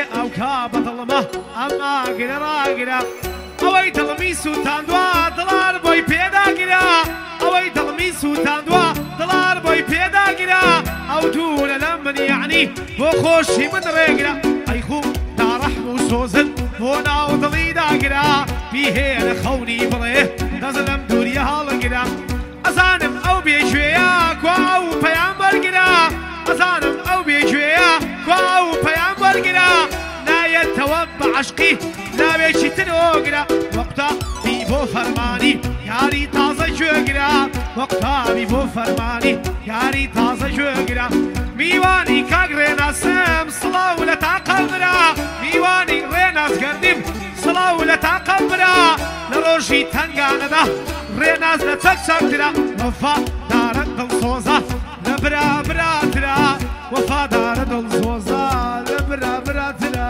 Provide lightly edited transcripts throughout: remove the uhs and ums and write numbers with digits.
ئەو کا بەدڵمە ئەمما گرە ڕاگرە ئەوەی دڵمی سووتاندووە دڵار بۆی پێداگرە ئەوەی دڵمی سووتاندووە دڵار بۆی پێداگرە ئەو دوورە لە من یعنی بۆ خۆشی من ڕێگرە ئەی خوو داڕەحم و سۆزن بۆ ناو دڵی داگرە بیهێنە خەونی بڵێ دەست لەم دووریە هەڵگرە ئەزانم ئەو بێگوێیە کوا ئەو پەیام وەرگرە ئەزانم ئەو بێگوێیە کوا ئەو پەیام وەرگرە نایەتەوە بە عەشقی ناوێکی تر ئۆگرە وەقتابی بۆ فەرمانی یاری تازە گوێگرە وەقتابی بۆ فەرمانی یاری تازە گوێگرە میوانی کاک ڕێناسم سڵاو لە تاقەڵ برا میوانی ڕێناسگەردیم سڵاو لە تاقەڵ برا لە ڕۆژی تەنگانەدا ڕێناز لە چەک چەکترا وەفادارە دڵسۆزە لە برا براترا وەفادارە دڵسۆزە لە برا براترا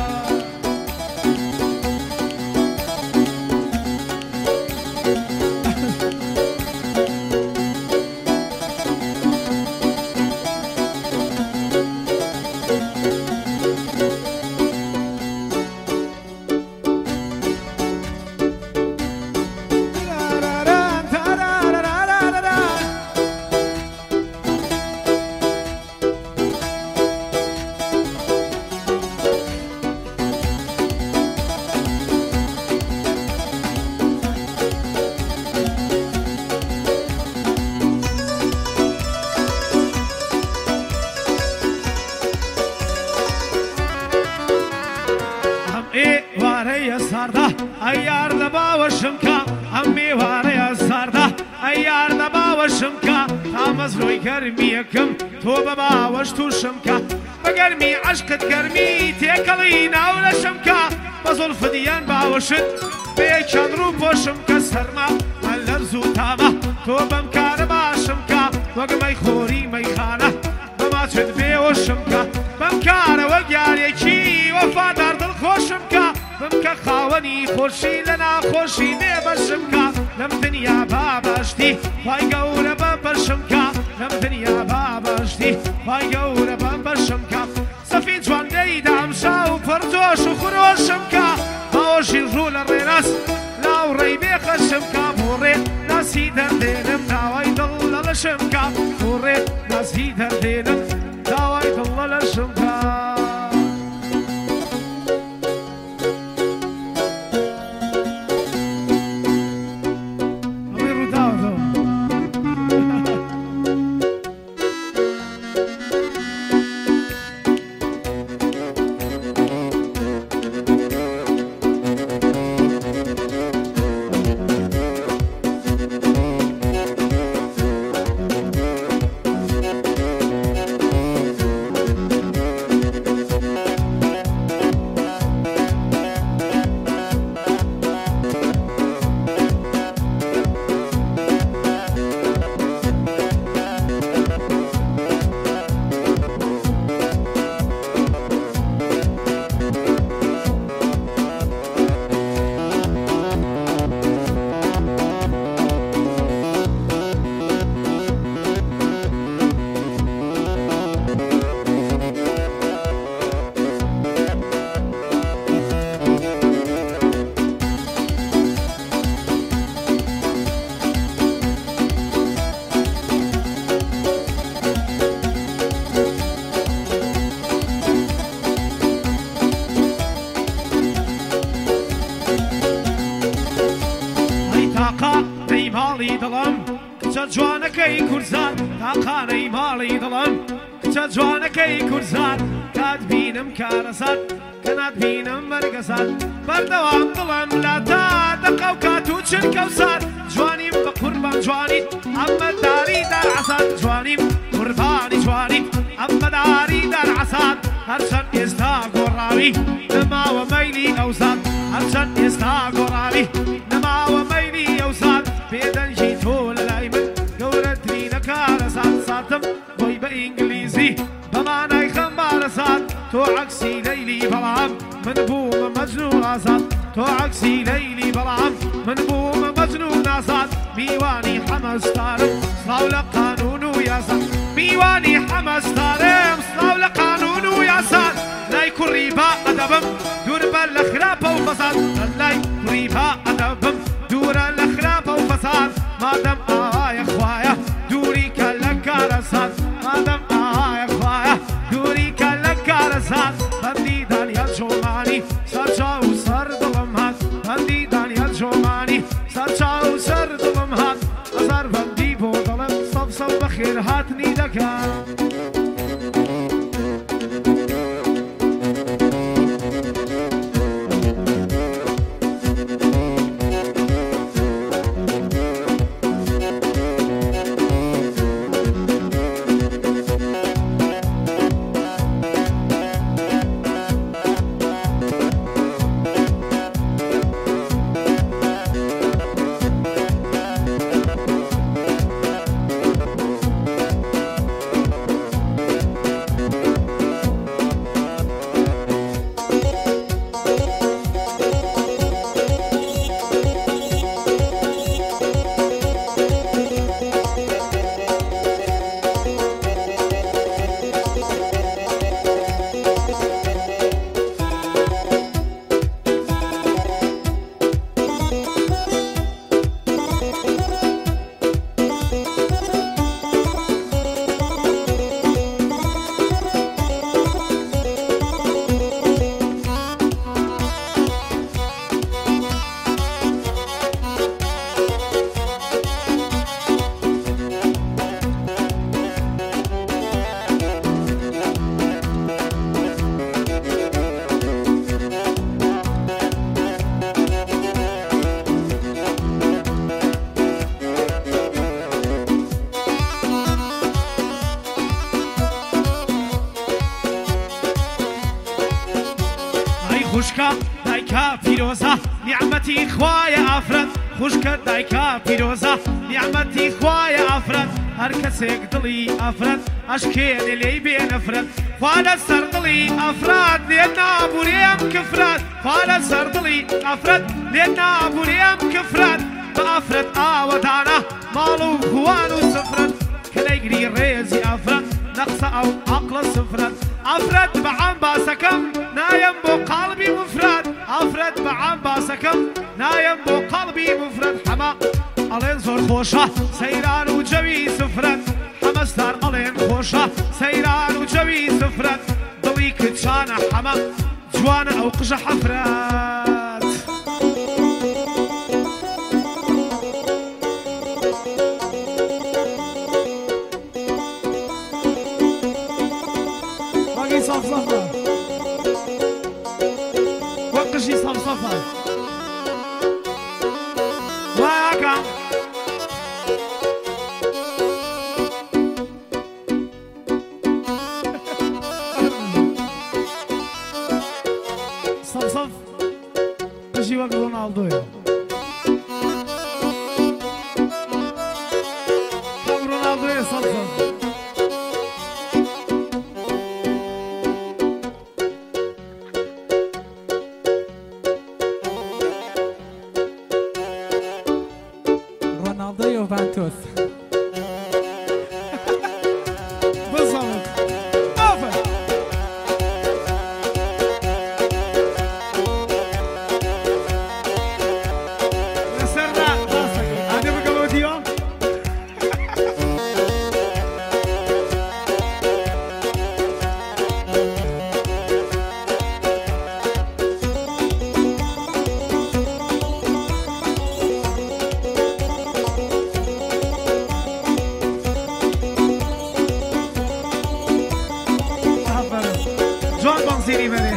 ئەیار لە باوەشمکە ئەم میوانەیە ساردا ئەیار لە باوەشمکە تا مەزرۆی گەرمیەکەم تۆ بە باوەش تووشمکە بە گەرمی عەشقت گەرمی تێکەڵی ناو لەشمکە بە زولفدیان باوەشت بێ چەند ڕوو پۆشمکە سەرما هەر لەرز و تامە تۆ بەم کارە باشمکە وەک مەیخۆری مەیخانە بەماچت بێوەشمکە بەم کارە وەک یارێکی وەفادار دڵخۆشمکە بمکە خاوەنی خۆشی لە ناخۆشی بێبەشمکە لەم دنیا بابەشتی خی گەورە بەبەشمکە لەم دنیا بابەشتی خی گەورە بەبەشمکە سەفی جوانگەی دامشا و پڕجۆش و خۆشمکە باوەشی ڕوو لە ڕێناس لاوڕێی بێخەشمکە بۆ ڕێ ناسی دەردێنم داوای دڵ لە لەشمکە بۆ ڕێ ناسی دەردێنم داوای دڵ لە لەشمکە کچە جوانەکەی کورزان تاقانەی ماڵی دڵم کچە جوانەکەی کورزان کات بینم کارەسات کەنات بینم بەرگەسات بەردەوام دڵم لا تا دەقە و کات و چرکە و سات جوانیم بە قوربان جوانیت ئەمە داری دەرعەسات جوانیم قوربانی جوانیت ئەمە داری دەرعەسات هەرچەند ئێستا گۆڕاوی نەماوە مەیلی ئەوزات هەرچەند ئێستا گۆڕاوی نەماوە مەیلی ئەوزات بێدەنجی تۆ لە لای من گەورەترینە کارەسات ساتم بۆی بە ئینگلیزی بەمانای خەمبارەسات تۆ عەکسی لەیلی بەڵام من بوومە مەجنون ئازاد تۆ عەکسی لەیلی بەڵام من بوومە مەجنون ئازاد میوانی حەمەستارم سڵاو لە قانون و یاسا میوانی حەمەستارم سڵاو لە قانون و یاسا لاي كريبا أدبم دور بالخرابة وفساد لاي كريبا أدبم دور الخرابة وفساد ما دام يا خوايا دوري كالكارسات ما دام يا خوايا دوري كالكارسات بندي دانيال جوماني سرچا وسر دلم هات بندي دانيال جوماني سرچا وسر دلم هات أزار بندي بودلم صف بخير هاتني دكان خوشکا دایکا پیروزا نعمتی خوای افراد خوشکا دایکا پیروزا نعمتی خوای افراد هر کسیک دلی افراد اشکین لی بین افراد فال سر دلی افراد لینا بریم کفراد فال سر دلی افراد لینا بریم کفراد با افراد آودانا مالو خوانو سفراد کلیگری ریزی افراد نقص او عقل سفراد افراد بعم باسكم نايم بو قلبي مفرد افراد بعم باسكم نايم بو قلبي مفرد حما الين زور خوشه سيران وجوي سفرد حما ستار الين خوشه سيران وجوي سفرد ضوي كتشانه حما جوانا او قشه حفرات صفصفة وقشي صفصفة واقع صفصف قشي وقت رونالدو كم رونالدو صفصف يوفنتوس بالضبط اوفر نسرنا راسك هذا بقى وديون سيري بني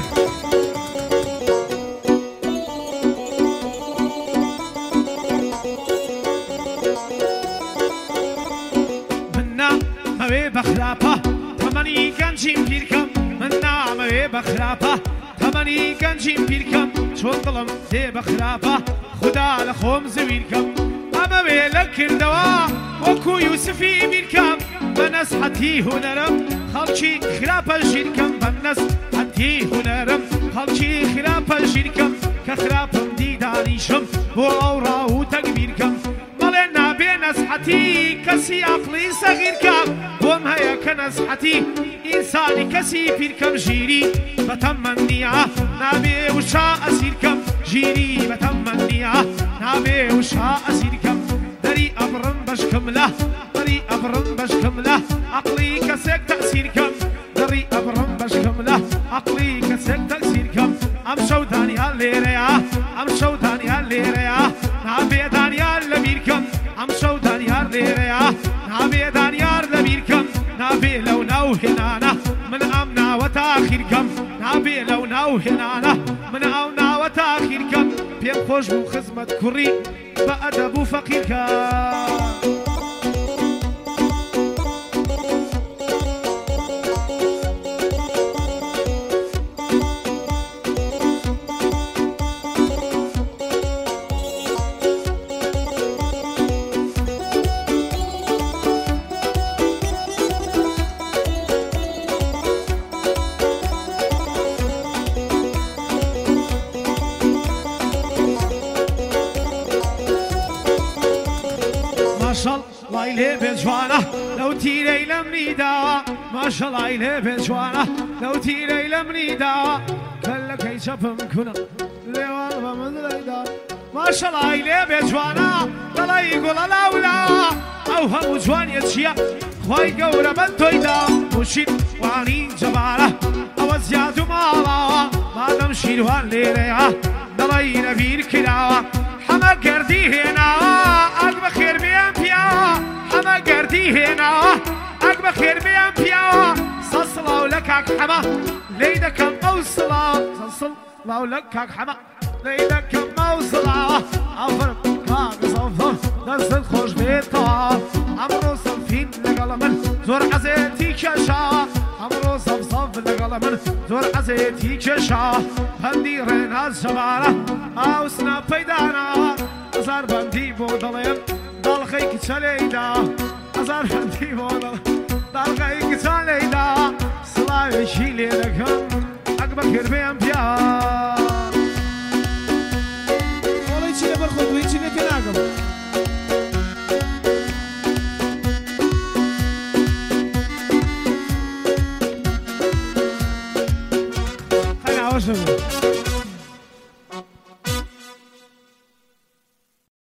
منا ما بي بخرابة تماني كان جيم بيركم منا ما بي بخرابة تماني كان جيم بيركم شو ظلم دي بخرابة خدا لخوم زويركم اما بي لكر دوا وكو يوسفي بيركم بنس حتي هنرم خلشي خرابة جيركم بنس حتي هنرم خلشي خرابة جيركم كخرابم ديدانيشم بو أورا وتكبيركم مالنا بنس حتي بيتي كسي عقلي صغير كم بوم هيا كنزحتي إنساني كسي في الكم جيري بتمنيها نابي وشاء أسير كم جيري بتمنيها نابي وشاء أسير كم دري أبرم بشكم له دري أبرم بشكم له عقلي كسيك تأثير كم دري أبرم بشكم له عقلي كسيك تأثير كم أم شوداني هالليريا أم شوداني هالليريا نابي دانيال لبيركم أم شوداني هالليريا نابي دانيال لبيركم نابي لو نوهنانا من أمنا وتاخيركم نابي لو نوهنانا من أمنا وتاخيركم بيم خوش بو خزمة كوري بأدب فقيركم ما إليه بجوانا لو تيري لمني داوا ما شاء الله إليه بجوانا لو تيري لمني داوا كلك يشبهم كنا ليوان بمدري دا ما شاء الله إليه بجوانا لا يقول لا ولا أو هم جوان يتشيا خواي قورا بنتوي دا مشير وانين جبارة أو زياد مالا ما نمشي وان ليريا دلي نبير كلاوا حما قردي هنا أقب خير بيان بيا حما قردي هنا أقب خير بيان بيا صصلا ولكك حما ليدك موصلا صصلا ولكك حما ليدك موصلا أفرق كاك صفر نزل خوش بيتا عمرو صفين لقلمن زور عزيتي كشا عمرو صف لقلمن زور عزيتي كشا هندي ريناز جبارة أو سنا بيدانا أزار بندي بودلين دال خيك تشليدا أزار بندي بودل دال خيك تشليدا سلاوي شيلي لكم أكبر كربيان بيان والله يشيلي برخود ويشيلي كناكم خلينا عوشهم